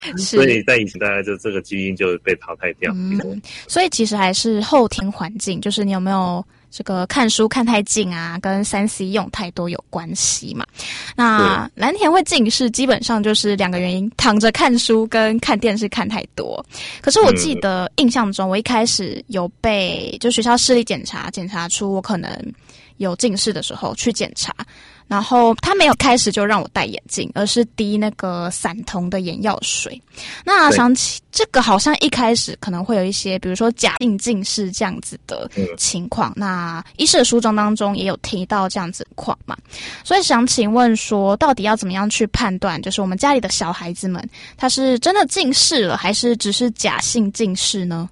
所以在以前大概就这个基因就被淘汰掉。 所以其实还是后天环境，就是你有没有这个看书看太近啊，跟 3C 用太多有关系嘛。那蓝田会近视基本上就是2个原因，躺着看书跟看电视看太多。可是我记得印象中我一开始有被就学校视力检查出我可能有近视的时候去检查，然后他没有开始就让我戴眼镜，而是滴那个散瞳的眼药水。那想起这个好像一开始可能会有一些比如说假性近视这样子的情况，那医师的书中当中也有提到这样子的况嘛。所以想请问说到底要怎么样去判断，就是我们家里的小孩子们他是真的近视了还是只是假性近视呢？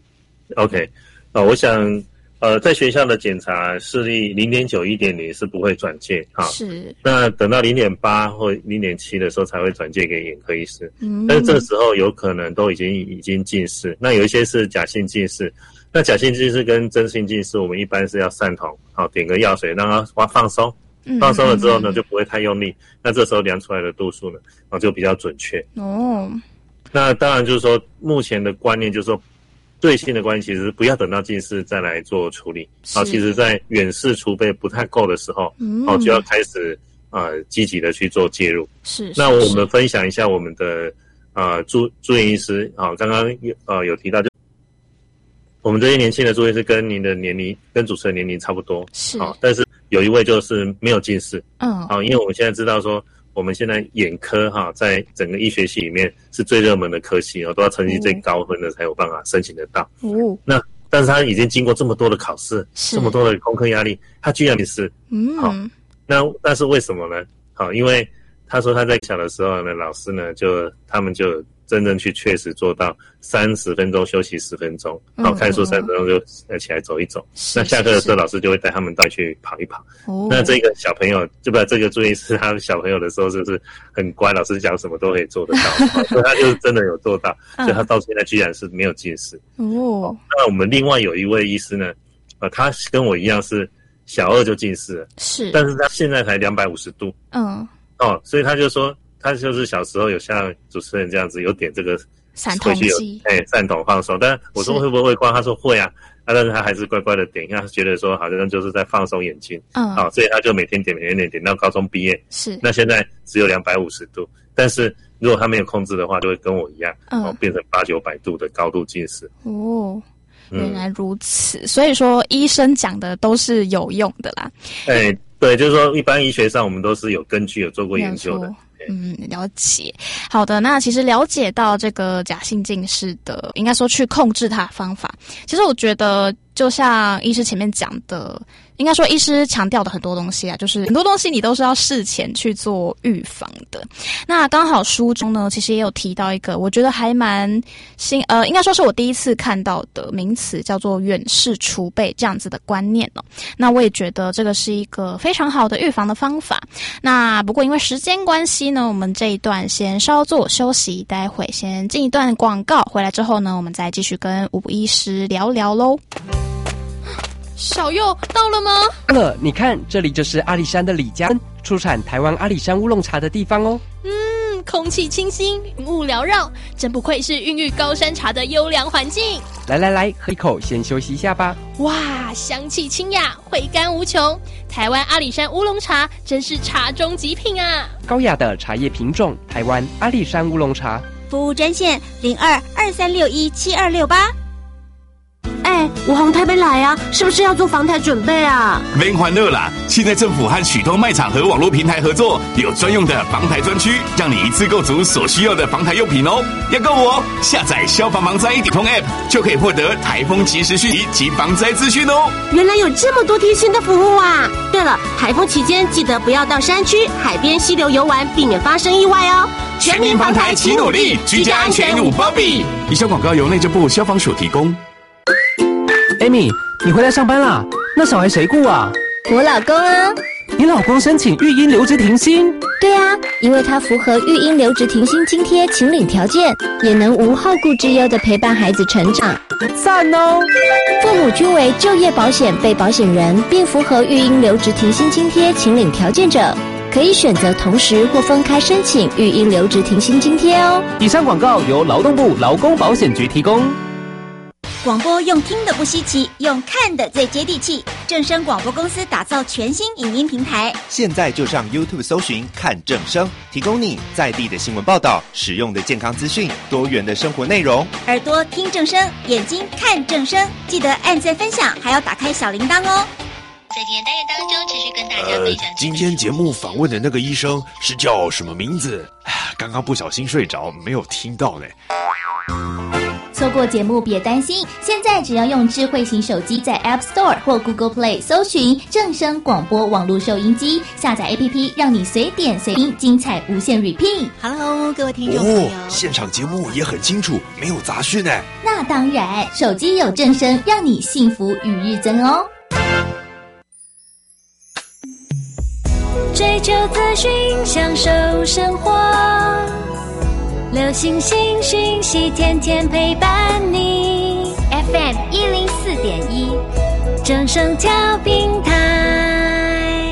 OK， 我想在学校的检查视力 0.9 1.0 是不会转介是。那等到 0.8 或 0.7 的时候才会转介给眼科医师。但是这时候有可能都已经近视，那有一些是假性近视。那假性近视跟真性近视我们一般是要散瞳，点个药水让它放松，放松了之后呢就不会太用力，那这时候量出来的度数呢就比较准确。那当然就是说目前的观念就是说最新的观念其实不要等到近视再来做处理，其实在远视储备不太够的时候就要开始积极的去做介入。是。那我们分享一下我们的住院医师刚刚有提到，就我们这些年轻的住院医师跟您的年龄跟主持人年龄差不多，是但是有一位就是没有近视。因为我们现在知道说我们现在眼科在整个医学系里面是最热门的科系，都要成绩最高分的才有办法申请得到。那但是他已经经过这么多的考试，这么多的功课压力，他居然没事。那但是为什么呢？因为他说他在小的时候呢，老师呢他们就真正去确实做到30分钟休息10分钟，看书30分钟就起来走一走。那下课的时候老师就会带他们带去跑一跑。那这个小朋友就不这个注意是他小朋友的时候就是很乖，老师讲什么都可以做得到。所以他就是真的有做到，所以他到现在居然是没有近视。那我们另外有一位医师呢，他跟我一样是小2就近视了，是，但是他现在才250度。所以他就说他就是小时候有像主持人这样子有点这个散瞳机， 散瞳放松。但我说会不会光，他说会啊，但是他还是乖乖的点，因为他觉得说好像就是在放松眼睛。所以他就每天点到高中毕业。是。那现在只有250度，但是如果他没有控制的话，就会跟我一样，变成800-900度的高度近视。 原来如此，所以说医生讲的都是有用的啦。 对，就是说一般医学上我们都是有根据有做过研究的。 了解。好的，那其实了解到这个假性近视的，应该说去控制它的方法，其实我觉得就像医师前面讲的，应该说医师强调的很多东西啊，就是很多东西你都是要事前去做预防的。那刚好书中呢其实也有提到一个我觉得还蛮应该说是我第一次看到的名词，叫做远视储备这样子的观念哦。那我也觉得这个是一个非常好的预防的方法。那不过因为时间关系呢，我们这一段先稍作休息，待会先进一段广告，回来之后呢我们再继续跟吴医师聊聊咯。 小佑到了吗？ 你看，这里就是阿里山的李家村，出产台湾阿里山乌龙茶的地方哦。 空气清新，云雾缭绕，真不愧是孕育高山茶的优良环境。 来，喝一口，先休息一下吧。 哇，香气清雅，回甘无穷。台湾阿里山乌龙茶真是茶中极品啊！ 高雅的茶叶品种，台湾阿里山乌龙茶。 服务专线02-2361-7268。 我从台北来啊，是不是要做防台准备啊？ 免欢乐啦！现在政府和许多卖场和网络平台合作，有专用的防台专区，让你一次购足所需要的防台用品哦。要购我下载消防防灾一体通 App， 就可以获得台风即时讯息及防灾资讯哦。 原来有这么多贴心的服务啊！对了，台风期间记得不要到山区、海边、溪流游玩，避免发生意外哦。 全民防台齐努力，居家安全无包庇。以上广告由内政部消防署提供。 Amy， 你回来上班啦？那小孩谁顾啊？ 我老公啊。 你老公申请育婴留职停薪？ 对啊，因为他符合育婴留职停薪津贴请领条件，也能无后顾之忧地陪伴孩子成长。 赞哦！ 父母均为就业保险被保险人，并符合育婴留职停薪津贴请领条件者， 可以选择同时或分开申请育婴留职停薪津贴哦。 以上广告由劳动部劳工保险局提供。 广播用听的不稀奇，用看的最接地气。正声广播公司打造全新影音平台， 现在就上 YouTube 搜寻看正声，提供你在地的新闻报道、实用的健康资讯、多元的生活内容。 耳朵听正声，眼睛看正声，记得按赞分享，还要打开小铃铛哦。 在今天单元当中，持续跟大家分享。 今天节目访问的那个医生是叫什么名字？刚刚不小心睡着，没有听到呢。 错过节目别担心，现在只要用智慧型手机在 App Store 或 Google Play 搜寻正声广播网络收音机，下载 APP， 让你随点随听，精彩无限 repeat。Hello， 各位听众朋友， 现场节目也很清楚，没有杂讯呢。 那当然，手机有正声，让你幸福与日增哦。 追求资讯，享受生活，流行新讯息，天天陪伴你。FM 104.1，正声调频台。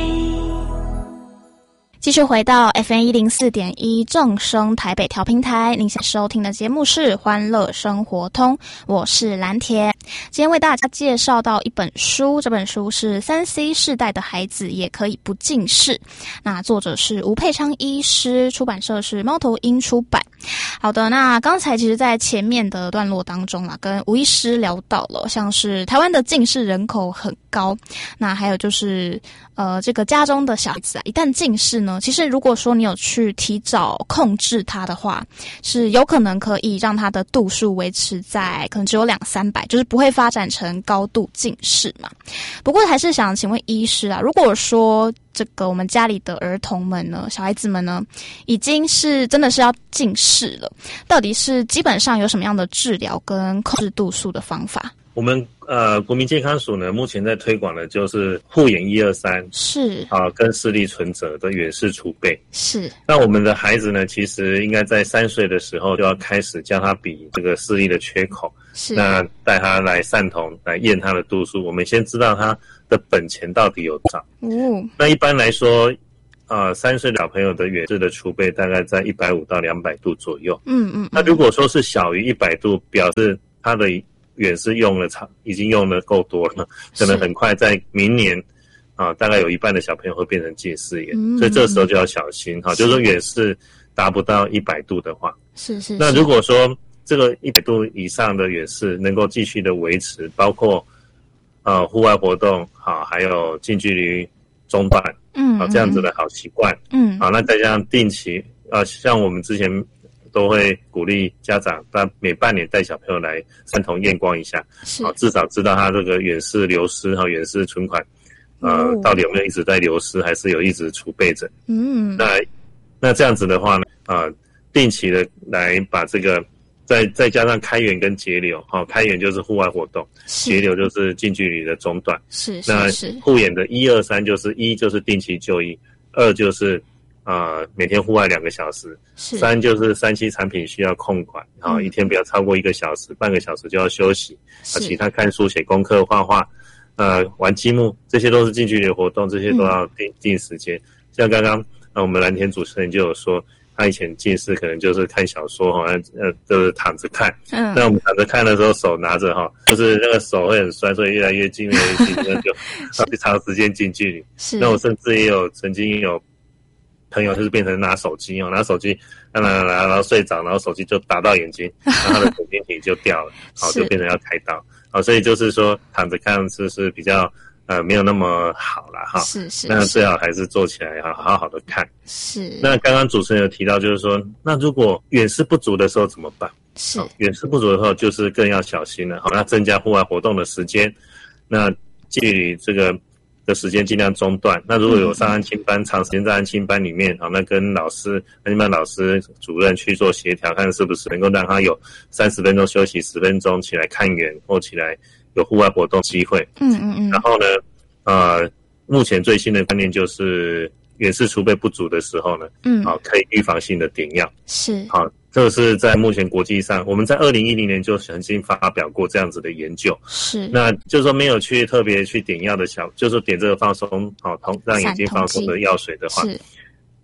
继续回到 FM 104.1正声台北调频台，您现在收听的节目是欢乐生活通，我是蓝铁。今天为大家介绍到一本书，这本书是 3C 世代的孩子也可以不近视，那作者是吴佩昌医师，出版社是猫头鹰出版。好的，那刚才其实在前面的段落当中啦，跟吴医师聊到了像是台湾的近视人口很高，那还有就是这个家中的小孩子啊，一旦近视呢，其实如果说你有去提早控制它的话，是有可能可以让它的度数维持在可能只有200-300，就是不会发展成高度近视嘛。不过还是想请问医师啊，如果说这个我们家里的儿童们呢，小孩子们呢，已经是真的是要近视了，到底是基本上有什么样的治疗跟控制度数的方法？ 我们国民健康署呢，目前在推广的就是护眼123， 是跟视力存折的远视储备。 是。 那我们的孩子呢，其实应该在3岁的时候就要开始教他比这个视力的缺口。 是。 那带他来散瞳，来验他的度数。我们先知道他的本钱到底有多少。那一般来说，3岁小朋友的远视的储备大概在150到200度左右。那如果说是小于100度，表示他的远视已经用了够多了，可能很快在明年大概有一半的小朋友会变成近视眼，所以这时候就要小心就是说远视达不到100度的话， 是。 那如果说这个100度以上的远视能够继续的维持，包括户外活动还有近距离中断这样子的好习惯那再加上定期像我们之前都会鼓励家长每半年带小朋友来散瞳验光一下，至少知道他这个远视流失远视存款到底有没有一直在流失，还是有一直储备着。那这样子的话呢定期的来把这个再加上开源跟节流开源就是户外活动，节流就是近距离的中断。 是。 那护眼的1、2、3就是1就是定期就医，2就是每天户外2个小时，3就是3C产品需要控管一天不要超过1个小时，半个小时就要休息。其他看书、写功课、画画玩积木，这些都是近距离的活动，这些都要定时间。像刚刚我们蓝田主持人就有说，他以前近视可能就是看小说就是躺着看。那我们躺着看的时候手拿着就是那个手会很酸，所以越来越近那就长时间近距离。那我甚至曾经有朋友就是变成拿手机然后睡着，然后手机就打到眼睛，然后他的眼睛体就掉了就变成要开刀所以就是说躺着看是比较没有那么好啦是。 那最好还是坐起来好好的看。 是。 那刚刚主持人有提到，就是说那如果远视不足的时候怎么办？ 是。 远视不足的时候就是更要小心了那增加户外活动的时间，那距离这个的时间尽量中断。那如果有上安亲班，长时间在安亲班里面那跟安亲班老师主任去做协调，看是不是能够让他有30分钟休息10分钟，起来看远或起来有户外活动机会。然后呢目前最新的观念就是远视储备不足的时候呢可以预防性的点药。 是。 这个是在目前国际上，我们在2010年就曾经发表过这样子的研究。 是。 那就是说没有去特别去点药的就是点这个放松让眼睛放松的药水的话，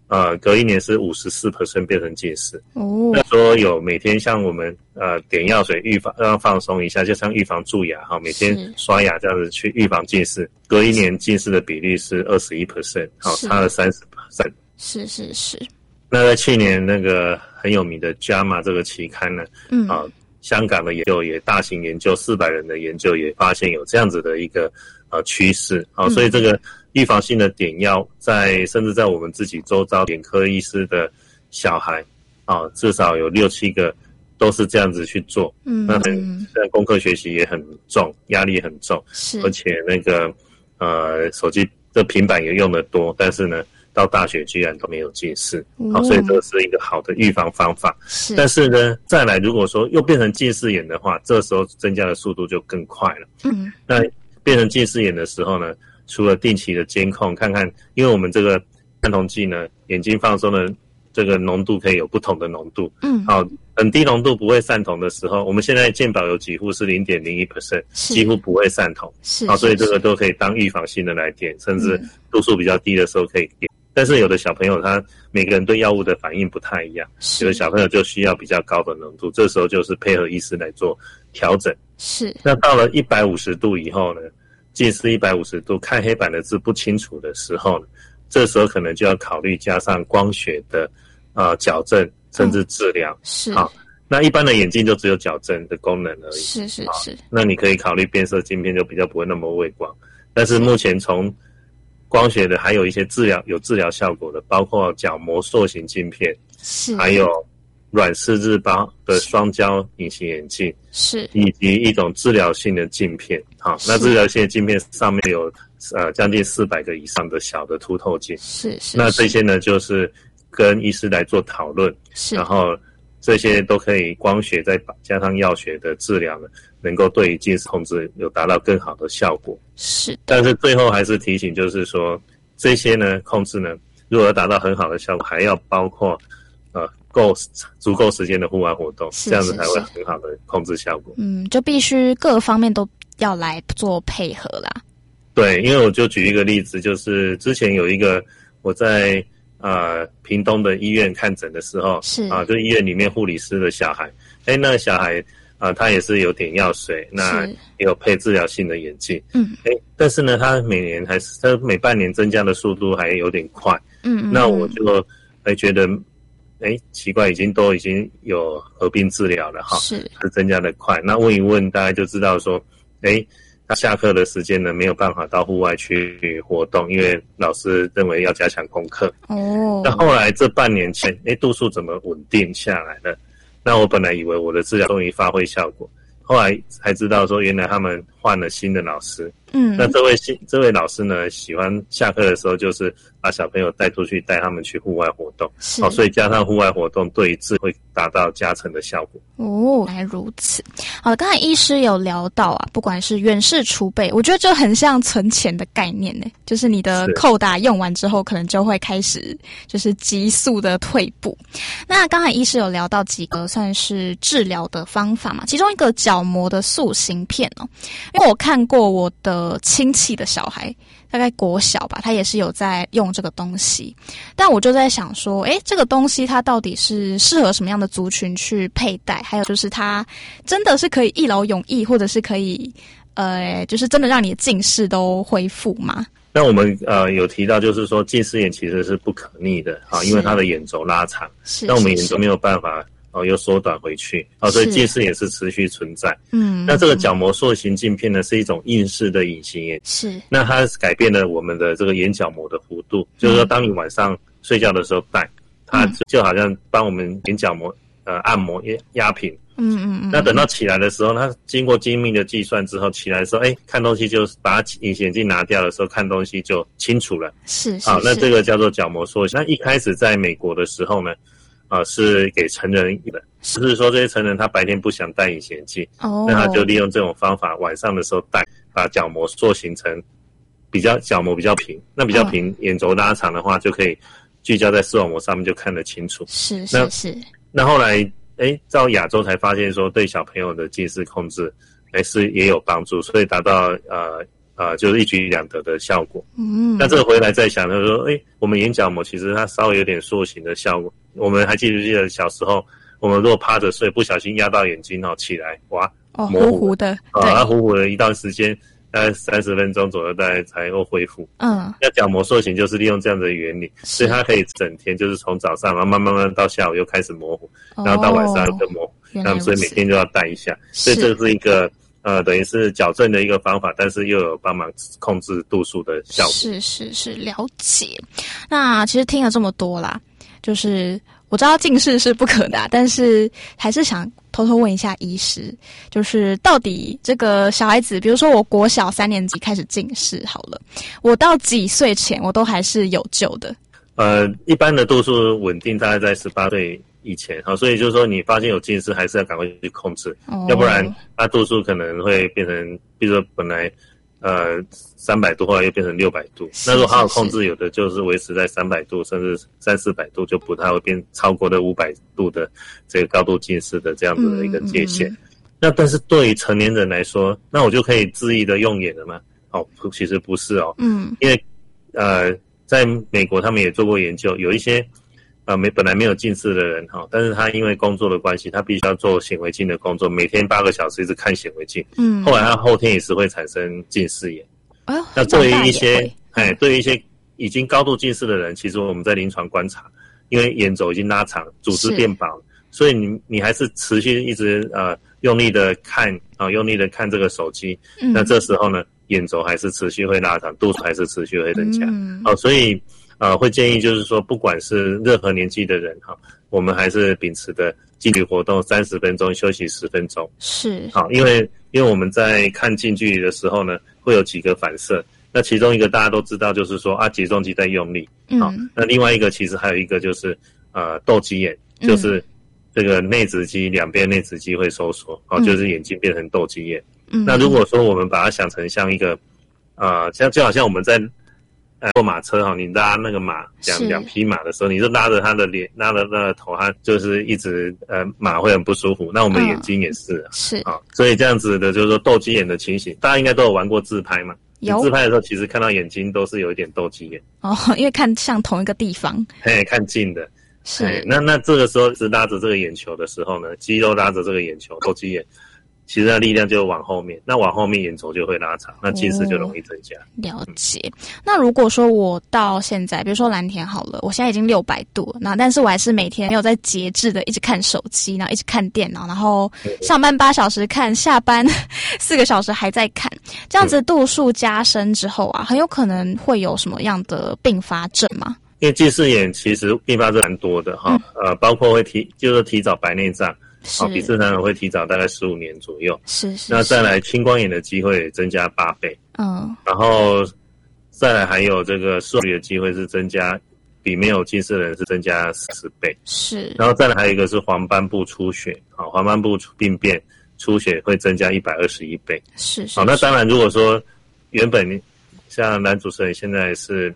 隔一年是54% 变成近视。那说有每天像我们点药水预防让放松一下，就像预防蛀牙每天刷牙这样子去预防近视，隔一年近视的比例是21%，差了30%。 是。 那在去年那个很有名的 JAMA 这个期刊呢，香港的研究也大型研究400人的研究也发现有这样子的一个趋势，所以这个预防性的点药甚至在我们自己周遭眼科医师的小孩至少有6-7个都是这样子去做。那现在功课学习也很重，压力也很重，而且那个手机的平板也用得多，但是呢到大学居然都没有近视，所以这是一个好的预防方法。但是呢，再来如果说又变成近视眼的话，这时候增加的速度就更快了。那变成近视眼的时候呢，除了定期的监控，看看，因为我们这个散瞳剂呢，眼睛放松的这个浓度可以有不同的浓度。很低浓度不会散瞳的时候，我们现在健保有几户是 0.01%， 几乎不会散瞳。所以这个都可以当预防性的来点，甚至度数比较低的时候可以点。但是有的小朋友他每个人对药物的反应不太一样，有的小朋友就需要比较高的浓度，这时候就是配合医师来做调整。那到了150度以后呢，近视150度看黑板的字不清楚的时候呢，这时候可能就要考虑加上光学的矫正甚至治疗。那一般的眼镜就只有矫正的功能而已。是。那你可以考虑变色镜片，就比较不会那么畏光。但是目前从光学的还有一些有治疗效果的，包括角膜塑形镜片，还有软式日包的双焦隐形眼镜，以及一种治疗性的镜片。那治疗性的镜片上面有将近400个以上的小的凸透镜。那这些呢就是跟医师来做讨论，然后这些都可以光学再加上药学的治疗呢，能够对于近视控制有达到更好的效果。但是最后还是提醒，就是说这些呢控制呢，如果要达到很好的效果，还要包括足够时间的户外活动，这样子才会很好的控制效果。 就必须各方面都要来做配合啦。 对，因为我就举一个例子，就是之前有一个我在屏东的医院看诊的时候，就医院里面护理师的小孩，那个小孩他也是有点药水，那也有配治疗性的眼镜，但是呢，他每半年增加的速度还有点快，那我就觉得，奇怪，已经有合并治疗了是增加的快，那问一问，大概就知道说，他下课的时间呢没有办法到户外去活动，因为老师认为要加强功课。那后来这半年前，度数怎么稳定下来了？那我本来以为我的治疗终于发挥效果，后来才知道说原来他们换了新的老师。那这位老师呢，喜欢下课的时候就是把小朋友带出去，带他们去户外活动。所以加上户外活动，对于智会达到加成的效果。 原来如此。好的，刚才医师有聊到不管是远视储备，我觉得就很像存钱的概念呢，就是你的扣打用完之后，可能就会开始就是急速的退步。那刚才医师有聊到几个算是治疗的方法嘛，其中一个角膜的塑形片因为我看过我的亲戚的小孩，大概国小吧，他也是有在用这个东西，但我就在想说，这个东西它到底是适合什么样的族群去佩戴？还有就是它真的是可以一劳永逸，或者是可以就是真的让你的近视都恢复吗？ 那我们有提到，就是说近视眼其实是不可逆的因为它的眼轴拉长，那我们眼轴没有办法又缩短回去所以近视也是持续存在。那这个角膜塑形镜片呢，是一种硬式的隐形眼，那它改变了我们的这个眼角膜的弧度，就是说当你晚上睡觉的时候戴，它就好像帮我们眼角膜按摩压平。那等到起来的时候，它经过精密的计算之后，起来的时候，看东西就把隐形眼镜拿掉的时候，看东西就清楚了。那这个叫做角膜塑形。那一开始在美国的时候呢，是给成人的，就是说这些成人他白天不想戴隐形眼镜，那他就利用这种方法，晚上的时候戴，把角膜塑形成角膜比较平。那比较平，眼轴拉长的话，就可以聚焦在视网膜上面，就看得清楚。那后来到亚洲才发现说，对小朋友的近视控制是也有帮助，所以达到就是一举两得的效果。那这个回来再想就是说，我们眼角膜其实它稍微有点塑形的效果。我们还记不记得小时候，我们如果趴着睡，不小心压到眼睛起来，哇，模糊糊糊的， 它糊糊的一段时间，大概30分钟左右，大概才会恢复。那角膜塑形就是利用这样的原理，所以它可以整天就是从早上，然后慢慢到下午又开始模糊，然后到晚上又更模糊。那所以每天就要戴一下，所以这是一个等于是矫正的一个方法，但是又有帮忙控制度数的效果。 是，了解。那其实听了这么多啦，就是我知道近视是不可的，但是还是想偷偷问一下医师，就是到底这个小孩子，比如说我国小3年级开始近视好了，我到几岁前我都还是有救的？ 一般的度数稳定大概在18岁以前，所以就是说你发现有近视还是要赶快去控制，要不然它度数可能会变成，比如说本来300度后来又变成600度，那如果好好控制，有的就是维持在300度甚至300-400度，就不太会变超过的500度的这个高度近视的这样子的一个界限。那但是对于成年人来说，那我就可以恣意的用眼了吗？其实不是因为在美国他们也做过研究，有一些本来没有近视的人但是他因为工作的关系，他必须要做显微镜的工作，每天8个小时一直看显微镜，后来他后天也是会产生近视眼。那对于一些对于一些已经高度近视的人，其实我们在临床观察，因为眼轴已经拉长，组织变薄，所以你还是持续一直用力的看用力的看这个手机，那这时候呢眼轴还是持续会拉长，度数还是持续会增加。所以会建议就是说，不管是任何年纪的人我们还是秉持的近距离活动30分钟，休息10分钟。 是因为我们在看近距离的时候呢，会有几个反射。那其中一个大家都知道，就是说睫状肌在用力。那另外一个其实还有一个就是斗鸡眼，就是这个内直肌两边内直肌会收缩，就是眼睛变成斗鸡眼。那如果说我们把它想成像一个就好像我们在坐马车你拉那个马两匹马的时候，你就拉着他的脸，拉着那个头，他就是一直马会很不舒服。那我们眼睛也是所以这样子的就是说斗鸡眼的情形，大家应该都有玩过自拍嘛？有自拍的时候，其实看到眼睛都是有一点斗鸡眼因为看向同一个地方， 看近的是。那这个时候是拉着这个眼球的时候呢，肌肉拉着这个眼球斗鸡眼。其实它力量就往后面，那往后面眼轴就会拉长，那近视就容易增加。 了解。那如果说我到现在，比如说蓝田好了，我现在已经600度，那但是我还是每天没有在节制的一直看手机，然后一直看电脑，然后上班8小时看，下班4个小时还在看，这样子度数加深之后很有可能会有什么样的并发症吗？ 因为近视眼其实并发症蛮多的包括会就是提早白内障。比正常人会提早大概15年左右。 是。 那再来青光眼的机会增加8倍。然后再来还有这个视网膜的机会是增加，比没有近视的人是增加40倍。 是。 然后再来还有一个是黄斑部出血，黄斑部病变出血会增加121倍。 是。 那当然如果说原本像蓝主持人现在是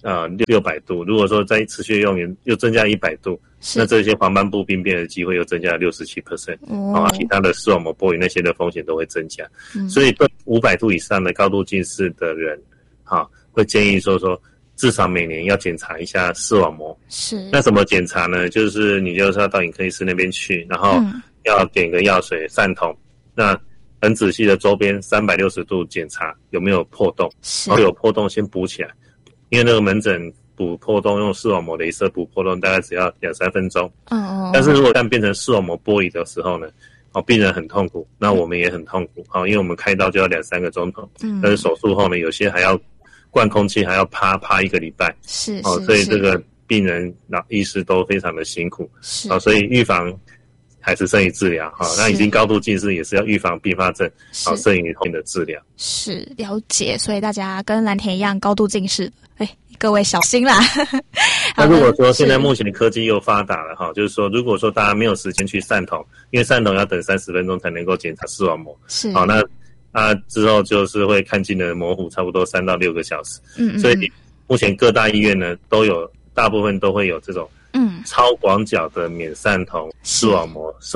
600度，如果说再持续用眼又增加100度，那这些黄斑部病变的机会又增加67%，其他的视网膜剥离那些的风险都会增加。所以对500度以上的高度近视的人会建议说至少每年要检查一下视网膜。 是。 那怎么检查呢？就是你就是要到眼科医师那边去，然后要点个药水散瞳，那很仔细的周边360度检查有没有破洞，然后有破洞先补起来，因为那个门诊补破洞用视网膜雷射补破洞大概只要2-3分钟。但是如果变成视网膜剥离的时候呢，病人很痛苦，那我们也很痛苦因为我们开刀就要2-3个钟头。但是手术后呢，有些还要灌空气，还要趴1个礼拜。 是。 所以这个病人医师都非常的辛苦。 是。 所以预防还是胜于治疗那已经高度近视也是要预防并发症胜于后面的治疗。 是，了解。所以大家跟蓝田一样高度近视，各位小心啦。 那如果说现在目前的科技又发达了就是说如果说大家没有时间去散瞳，因为散瞳要等30分钟才能够检查视网膜。 是。 那之后就是会看近的模糊差不多3到6个小时。所以目前各大医院呢大部分都会有这种超广角的免散瞳视网膜摄影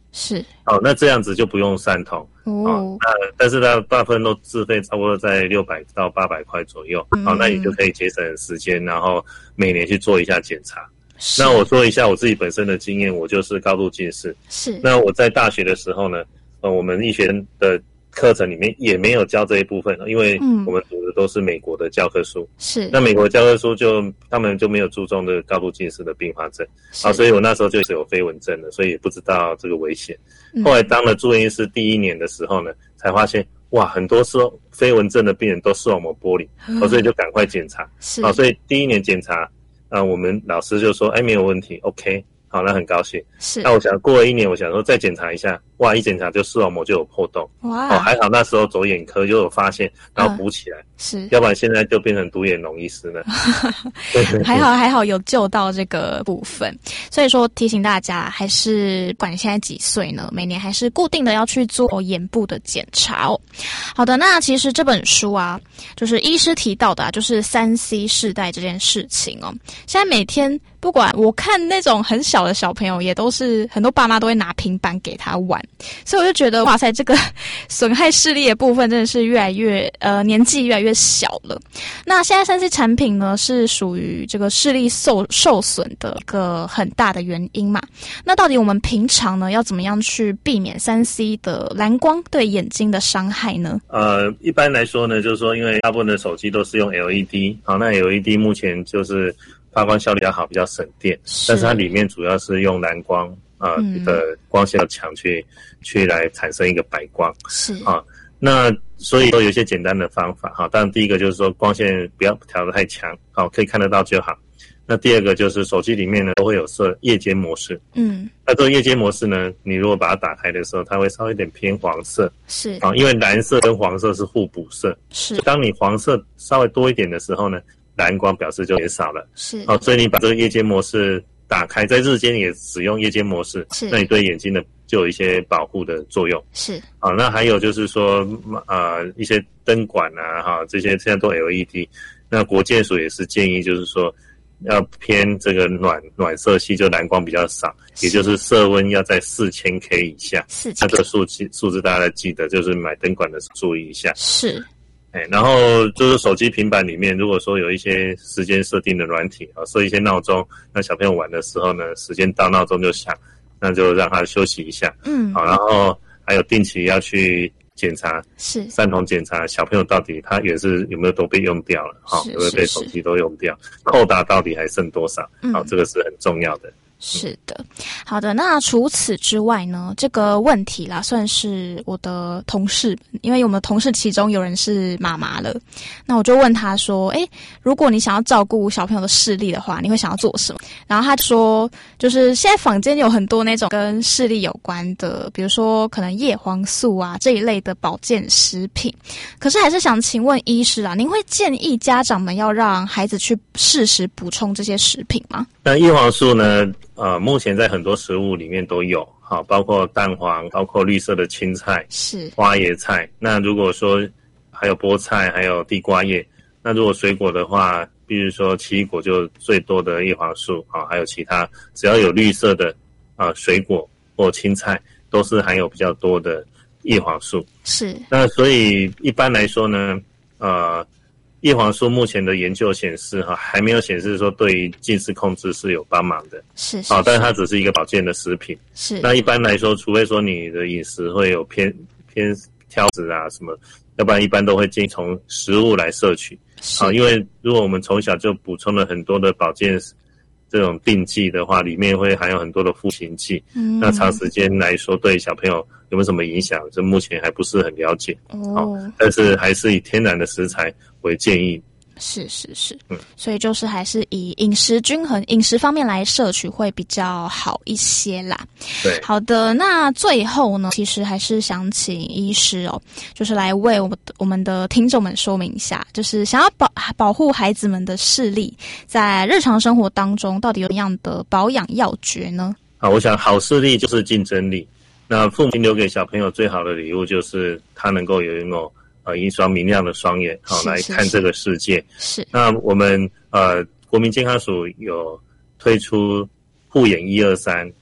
是。 好，那这样子就不用3筒哦。那但是它大部分都自费，差不多在600到800块左右。好，那你就可以节省时间，然后每年去做一下检查。那我说一下我自己本身的经验，我就是高度近视。 是。 那我在大学的时候呢，我们医学的课程里面也没有教这一部分，因为我们读的都是美国的教科书。 是。 那美国教科书他们就没有注重这个高度近视的并发症啊，所以我那时候就是有飞蚊症的，所以也不知道这个危险。后来当了住院医师第1年的时候呢，才发现哇，很多飞蚊症的病人都视网膜剥离，所以就赶快检查。 是。 所以第1年检查我们老师就说没有问题 ，OK。好，那很高兴。 是。 那我想过了1年，我想说再检查一下，哇，一检查就视网膜就有破洞。 哇。 还好那时候走眼科就有发现，然后补起来。 是。 要不然现在就变成独眼龙医师了。 还好有救到这个部分。所以说提醒大家，还是不管现在几岁呢，每年还是固定的要去做眼部的检查哦。好的，那其实这本书啊，就是医师提到的就是 3C 世代这件事情哦。现在每天不管我看那种很小的小朋友，也都是很多爸妈都会拿平板给他玩，所以我就觉得哇塞，这个损害视力的部分真的是越来越年纪越来越小了。那现在 3C 产品呢，是属于这个视力受损的一个很大的原因嘛。那到底我们平常呢要怎么样去避免 3C 的蓝光对眼睛的伤害呢？ 一般来说呢，就是说因为大部分的手机都是用 LED， 好，那 LED 目前就是发光效率比较好，比较省电，但是它里面主要是用蓝光的光线强去来产生一个白光。 是啊，那所以说有一些简单的方法哈。当然第一个就是说光线不要调得太强，好，可以看得到就好。那第二个就是手机里面呢都会有设夜间模式。那这个夜间模式呢，你如果把它打开的时候，它会稍微有点偏黄色。 是啊，因为蓝色跟黄色是互补色。 是， 当你黄色稍微多一点的时候呢，蓝光表示就减少了。 是。 所以你把这个夜间模式打开，在日间也使用夜间模式，那你对眼睛的就有一些保护的作用。 是。 好，那还有就是说一些灯管啊这些现在都 LED， 那国健署也是建议就是说要偏这个暖色系，就蓝光比较少，也就是色温要在4000K 以下。那这个数字大家要记得，就是买灯管的时候注意一下。 是。 然后就是手机平板里面，如果说有一些时间设定的软体设一些闹钟，那小朋友玩的时候呢，时间到闹钟就响，那就让他休息一下。好，然后还有定期要去检查，是3筒检查小朋友到底他也是有没有都被用掉了，有没有被手机都用掉，扣打到底还剩多少？好，这个是很重要的。 是的，好的。那除此之外呢，这个问题啦，算是我的同事，因为我们同事其中有人是妈妈了，那我就问他说，如果你想要照顾小朋友的视力的话，你会想要做什么？然后他说，就是现在坊间有很多那种跟视力有关的，比如说可能叶黄素啊这一类的保健食品。可是还是想请问医师啊，您会建议家长们要让孩子去适时补充这些食品吗？ 那叶黄素呢？目前在很多食物里面都有，好，包括蛋黄，包括绿色的青菜， 是花椰菜。那如果说还有菠菜，还有地瓜叶。那如果水果的话，比如说奇异果就最多的叶黄素，还有其他只要有绿色的水果或青菜，都是含有比较多的叶黄素。 是。那所以一般来说呢，叶黄素目前的研究显示还没有显示说对于近视控制是有帮忙的。 是。 但是它只是一个保健的食品。 是。 那一般来说，除非说你的饮食会有偏挑食啊什么，要不然一般都会建议从食物来摄取。因为如果我们从小就补充了很多的保健这种定剂的话，里面会含有很多的赋形剂。那长时间来说对小朋友有没有什么影响，这目前还不是很了解。但是还是以天然的食材为建议。 是。所以就是还是以饮食均衡、饮食方面来摄取会比较好一些啦。 对。 好的，那最后呢，其实还是想请医师就是来为我们的听众们说明一下，就是想要保护孩子们的视力，在日常生活当中到底有什么样的保养要诀呢？ 我想好视力就是竞争力。那父母亲留给小朋友最好的礼物就是他能够拥有一双明亮的双眼，来看这个世界。 是。 那我们国民健康署有推出护眼123，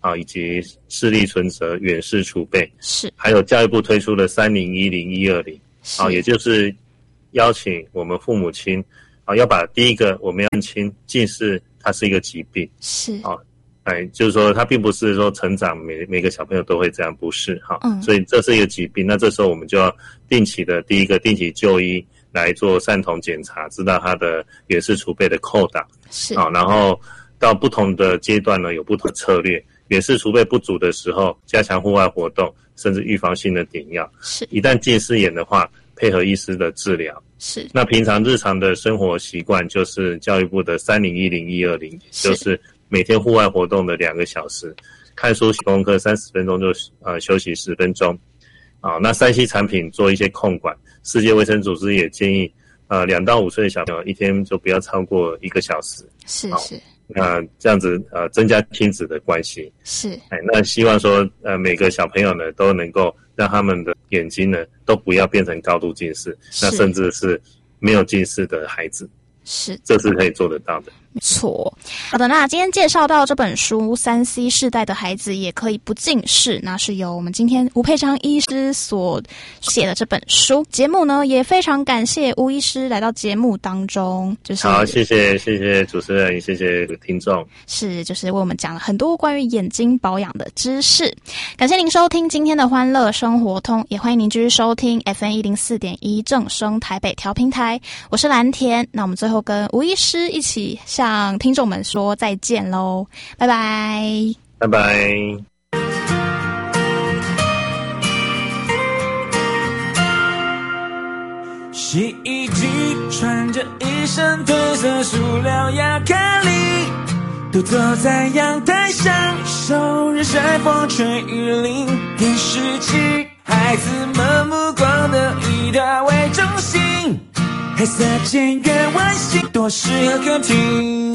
以及视力存折、远视储备， 是， 还有教育部推出的3010-120，也就是邀请我们父母亲要把第一个我们要认清近视它是一个疾病， 是就是说它并不是说成长每个小朋友都会这样，不是所以这是一个疾病。那这时候我们就要定期就医来做散瞳检查，知道他的远视储备的扣打， 是然后到不同的阶段呢有不同的策略。远视储备不足的时候，加强户外活动，甚至预防性的点药。 是，一旦近视眼的话，配合医师的治疗。 是， 那平常日常的生活习惯就是教育部的3010-120，就是每天户外活动的2个小时，看书写功课30分钟就休息10分钟。那3C 产品做一些控管。世界卫生组织也建议2到5岁的小朋友一天就不要超过1个小时。 是。 那这样子增加亲子的关系。 是。 那希望说每个小朋友呢都能够让他们的眼睛呢都不要变成高度近视，那甚至是没有近视的孩子。 是， 这是可以做得到的。 没错。好的，那今天介绍到这本书3C 世代的孩子也可以不近视，那是由我们今天吴佩璋医师所写的这本书。节目呢也非常感谢吴医师来到节目当中， 好，谢谢主持人，谢谢听众， 就是为我们讲了很多关于眼睛保养的知识。感谢您收听今天的欢乐生活通，也欢迎您继续收听 FM104.1 正声台北调频台，我是蓝田。那我们最后跟吴医师一起向听众们说再见咯，拜拜， 拜拜。 洗衣机穿着一身褪色塑料亚克力，独坐在阳台享受日晒风吹雨淋。电视机孩子们目光的以它为中心，黑色简约外形多适合客厅。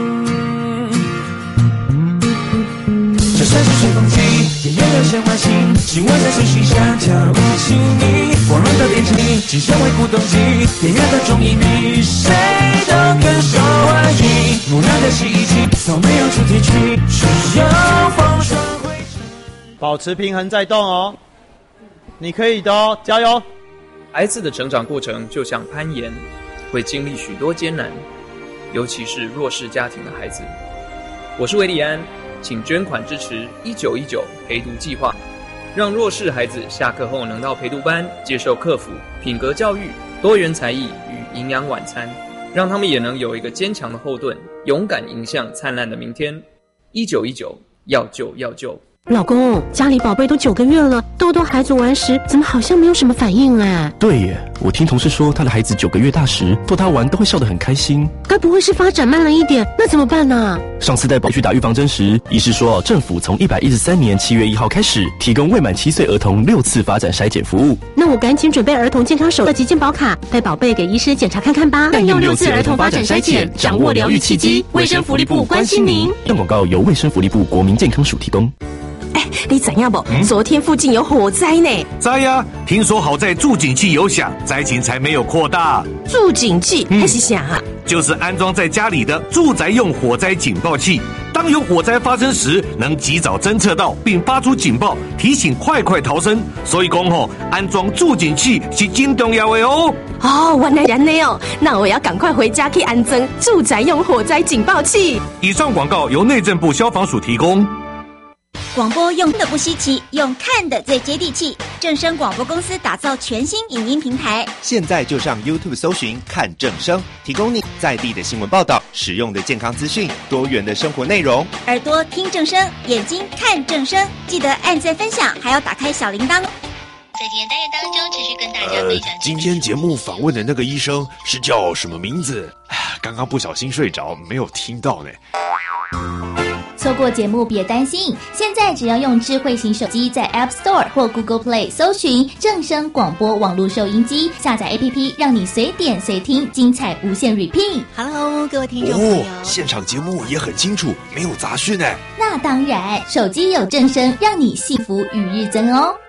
这算是吹风机，也有些外形，希望在水性下跳舞亲昵。光荣的电器，机身为古董机，电源的重一比谁都更受欢迎。木料的洗衣机，从没有主题曲，只有风霜灰尘。 保持平衡再动哦，你可以的哦，加油！ 孩子的成长过程就像攀岩，会经历许多艰难，尤其是弱势家庭的孩子。我是韦礼安，请捐款支持1919陪读计划，让弱势孩子下课后能到陪读班接受课辅、品格教育、多元才艺与营养晚餐，让他们也能有一个坚强的后盾，勇敢迎向灿烂的明天。1919，要救要救。 老公，家里宝贝都9个月了，豆豆孩子玩时怎么好像没有什么反应啊？ 对耶，我听同事说他的孩子9个月大时逗他玩都会笑得很开心。 该不会是发展慢了一点？那怎么办呢？ 上次带宝去打预防针时，医师说政府从113年7月1号开始提供未满7岁儿童6次发展筛检服务。 那我赶紧准备儿童健康手册及健保卡，带宝贝给医师检查看看吧。 用6次儿童发展筛检，掌握疗愈契机。卫生福利部关心您。本广告由卫生福利部国民健康署提供。 你知影不？昨天附近有火灾呢。 知呀，听说好在助警器有响，灾情才没有扩大。 助警器还是啥啊？ 就是安装在家里的住宅用火灾警报器，当有火灾发生时，能及早侦测到并发出警报，提醒快逃生。所以讲安装助警器是真重要的哦。 原来然的哦，那我要赶快回家去安装住宅用火灾警报器。 以上广告由内政部消防署提供。 广播用听的不稀奇，用看的最接地气。正声广播公司打造全新影音平台， 现在就上 YouTube 搜寻看正声，提供你在地的新闻报道、实用的健康资讯、多元的生活内容。 耳朵听正声，眼睛看正声，记得按赞分享，还要打开小铃铛。 在今天单元当中，持续跟大家分享。 今天节目访问的那个医生是叫什么名字？刚刚不小心睡着，没有听到呢。 错过节目别担心，现在只要用智慧型手机在 App Store 或 Google Play 搜寻正声广播网络收音机，下载 APP 让你随点随听，精彩无限 repeat。 Hello 各位听众朋友， 现场节目也很清楚，没有杂讯。 那当然，手机有正声，让你幸福与日增哦。